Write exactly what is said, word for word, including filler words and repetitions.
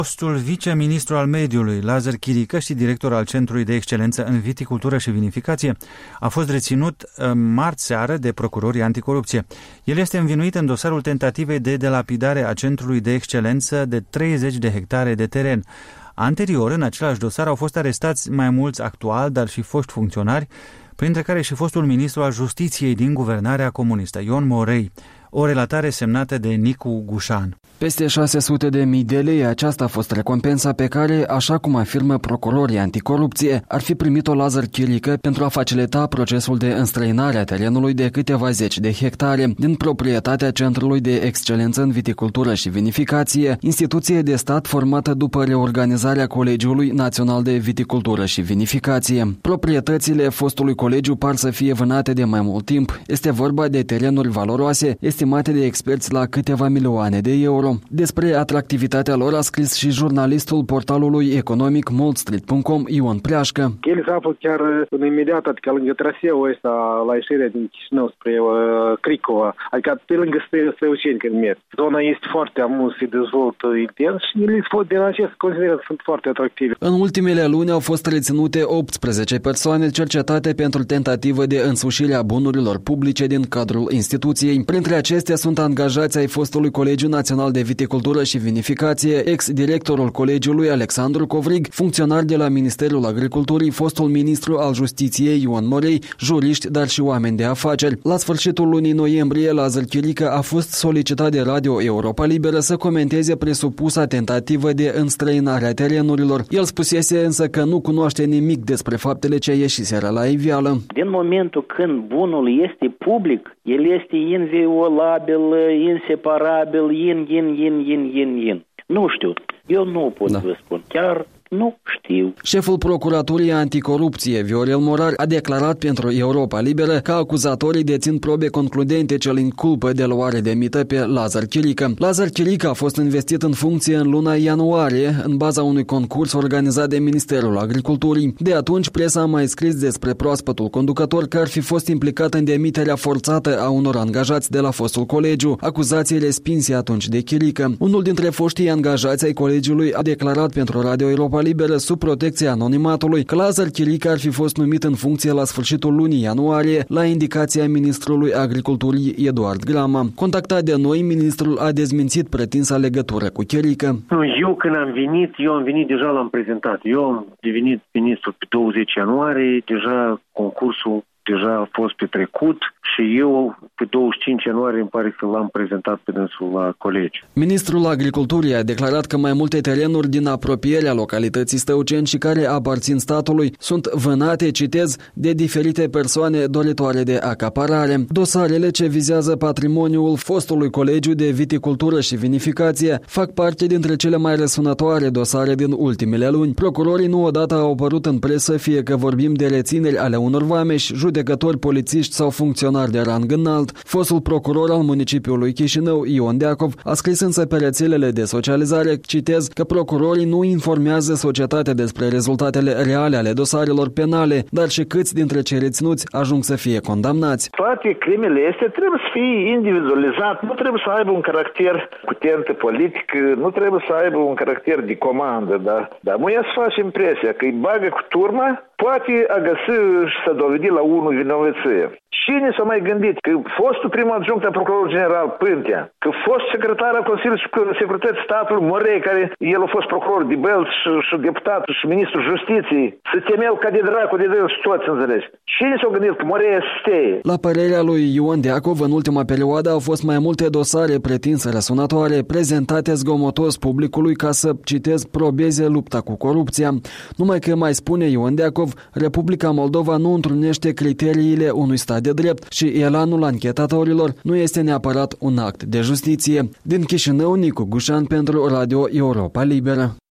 Fostul viceministru al mediului, Lazar Chirică, și director al Centrului de Excelență în Viticultură și Vinificație, a fost reținut marți seară de procurorii anticorupție. El este învinuit în dosarul tentativei de delapidare a Centrului de Excelență de treizeci de hectare de teren. Anterior, în același dosar, au fost arestați mai mulți actuali, dar și foști funcționari, printre care și fostul ministru al Justiției din guvernarea comunistă, Ion Morei. O relatare semnată de Nicu Gușan. Peste șase sute de mii de lei, aceasta a fost recompensa pe care, așa cum afirmă procurorii anticorupție, ar fi primit-o Lazar Chirică pentru a facilita procesul de înstrăinare a terenului de câteva zeci de hectare din proprietatea Centrului de Excelență în Viticultură și Vinificație, instituție de stat formată după reorganizarea Colegiului Național de Viticultură și Vinificație. Proprietățile fostului colegiu par să fie vânate de mai mult timp. Este vorba de terenuri valoroase, estimate de experți la câteva milioane de euro. Despre atractivitatea lor a scris și jurnalistul portalului economic Multstreet punct com Ion Preașcă. El se află chiar în imediat, adică lângă traseul ăsta la ieșirea din Chișinău spre uh, Cricova, adică pe lângă Stăuceni când merg. Zona este foarte amus, se dezvoltă intens și ele din acest consider sunt foarte atractive. În ultimele luni au fost reținute optsprezece persoane cercetate pentru tentativă de însușire a bunurilor publice din cadrul instituției. Printre acestea sunt angajați ai fostului Colegiu Național de Viticultură și Vinificație, ex-directorul colegiului Alexandru Covrig, funcționar de la Ministerul Agriculturii, fostul ministru al Justiției Ion Morei, juriști, dar și oameni de afaceri. La sfârșitul lunii noiembrie, Lazar Chirică a fost solicitat de Radio Europa Liberă să comenteze presupusa tentativă de înstrăinare a terenurilor. El spusese însă că nu cunoaște nimic despre faptele ce ieșiseră la iveală. Din momentul când bunul este public, el este inviolabil, inseparabil, in, in, in, in, in, in. Nu știu. Eu nu pot da. să vă spun. Chiar nu știu. Șeful Procuraturii Anticorupție, Viorel Morar, a declarat pentru Europa Liberă că acuzatorii dețin probe concludente ce îl inculpă de luare de mită pe Lazar Chirică. Lazar Chirică a fost investit în funcție în luna ianuarie, în baza unui concurs organizat de Ministerul Agriculturii. De atunci, presa a mai scris despre proaspătul conducător că ar fi fost implicat în demiterea forțată a unor angajați de la fostul colegiu, acuzații respinse atunci de Chirică. Unul dintre foștii angajați ai colegiului a declarat pentru Radio Europa Liberă, sub protecția anonimatului, că Lazar Chirică ar fi fost numit în funcție la sfârșitul lunii ianuarie, la indicația ministrului Agriculturii Eduard Grama. Contactat de noi, ministrul a dezmințit pretinsa legătură cu Chirică. Eu când am venit, eu am venit, deja l-am prezentat. Eu am devenit ministru pe douăzeci ianuarie, deja concursul deja a fost petrecut și eu pe douăzeci și cinci ianuarie îmi pare că l-am prezentat pe dânsul la colegi. Ministrul Agriculturii a declarat că mai multe terenuri din apropierea localității Stăuceni și care aparțin statului sunt vânate, citez, de diferite persoane doritoare de acaparare. Dosarele ce vizează patrimoniul fostului Colegiu de Viticultură și Vinificație fac parte dintre cele mai răsunătoare dosare din ultimele luni. Procurorii nu odată au apărut în presă, fie că vorbim de rețineri ale unor vameși, judecători, polițiști sau funcționari de rang înalt. Fostul procuror al municipiului Chișinău, Ion Deacov, a scris însă pe rețelele de socializare, citez, că procurorii nu informează societatea despre rezultatele reale ale dosarelor penale, dar și câți dintre cei reținuți ajung să fie condamnați. Toate crimele astea trebuie să fie individualizat, nu trebuie să aibă un caracter cu tentă politică, nu trebuie să aibă un caracter de comandă, da? Dar mă ia să faci impresia că îi bagă cu turma, poate a găsi și să dovedi la unul vinovăție. Cine s-a mai gândit că fostul prim adjunct al procurorului general Pântea, că fost secretar al Consiliului Securității Statului Morei, care el a fost procuror de Bălț și, și deputat și ministrul Justiției, se temeau ca de dracu de dâns și toți, înțelegi. Cine s-a gândit că Morei steie? La părerea lui Ion Deacov, în ultima perioadă au fost mai multe dosare pretinse răsunătoare, prezentate zgomotos publicului ca să, citez, probeze lupta cu corupția. Numai că, mai spune Ion Deacov, Republica Moldova nu întrunește criteriile unui stat de drept și elanul anchetatorilor nu este neapărat un act de justiție. Din Chișinău, Nicu Gușan pentru Radio Europa Liberă.